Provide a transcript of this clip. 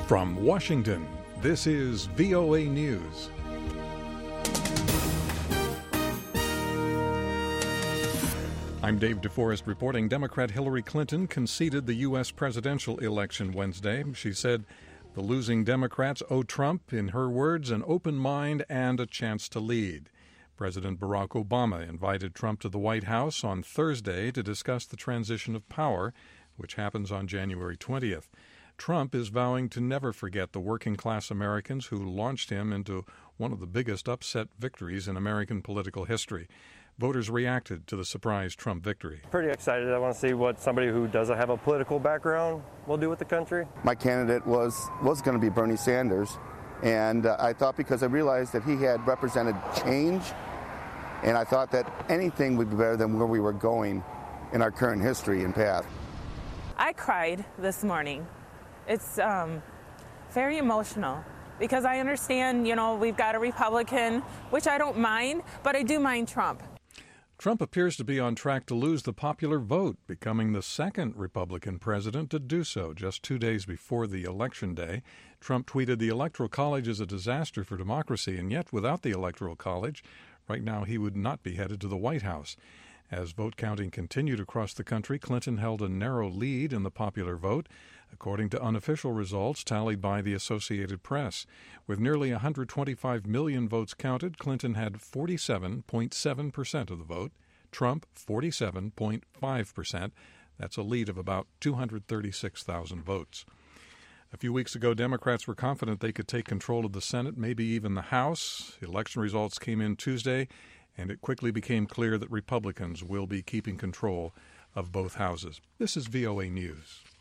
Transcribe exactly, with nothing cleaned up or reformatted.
From Washington, this is V O A News. I'm Dave DeForest reporting Democrat Hillary Clinton conceded the U S presidential election Wednesday. She said the losing Democrats owe Trump, in her words, an open mind and a chance to lead. President Barack Obama invited Trump to the White House on Thursday to discuss the transition of power, which happens on January twentieth. Trump is vowing to never forget the working-class Americans who launched him into one of the biggest upset victories in American political history. Voters reacted to the surprise Trump victory. Pretty excited. I want to see what somebody who doesn't have a political background will do with the country. My candidate was, was going to be Bernie Sanders, and uh, I thought because I realized that he had represented change, and I thought that anything would be better than where we were going in our current history and path. I cried this morning. It's um, very emotional because I understand, you know, we've got a Republican, which I don't mind, but I do mind Trump. Trump appears to be on track to lose the popular vote, becoming the second Republican president to do so just two days before the election day. Trump tweeted, "The Electoral College is a disaster for democracy, and yet without the Electoral College, right now he would not be headed to the White House." As vote counting continued across the country, Clinton held a narrow lead in the popular vote, according to unofficial results tallied by the Associated Press. With nearly one hundred twenty-five million votes counted, Clinton had forty-seven point seven percent of the vote, Trump forty-seven point five percent. That's a lead of about two hundred thirty-six thousand votes. A few weeks ago, Democrats were confident they could take control of the Senate, maybe even the House. Election results came in Tuesday, and it quickly became clear that Republicans will be keeping control of both houses. This is V O A News.